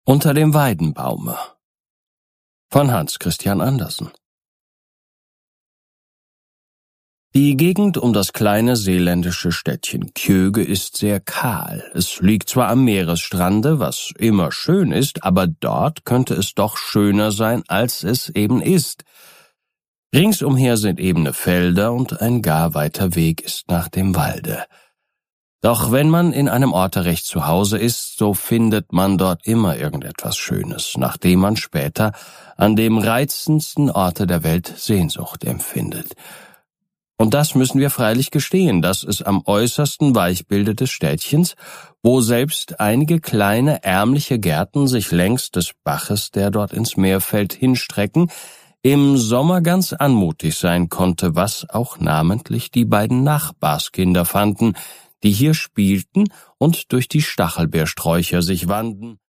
Unter dem Weidenbaume von Hans Christian Andersen. Die Gegend um das kleine seeländische Städtchen Kjöge ist sehr kahl. Es liegt zwar am Meeresstrande, was immer schön ist, aber dort könnte es doch schöner sein, als es eben ist. Ringsumher sind ebene Felder und ein gar weiter Weg ist nach dem Walde. Doch wenn man in einem Orte recht zu Hause ist, so findet man dort immer irgendetwas Schönes, nachdem man später an dem reizendsten Orte der Welt Sehnsucht empfindet. Und das müssen wir freilich gestehen, dass es am äußersten Weichbilde des Städtchens, wo selbst einige kleine ärmliche Gärten sich längs des Baches, der dort ins Meer fällt, hinstrecken, im Sommer ganz anmutig sein konnte, was auch namentlich die beiden Nachbarskinder fanden, die hier spielten und durch die Stachelbeersträucher sich wanden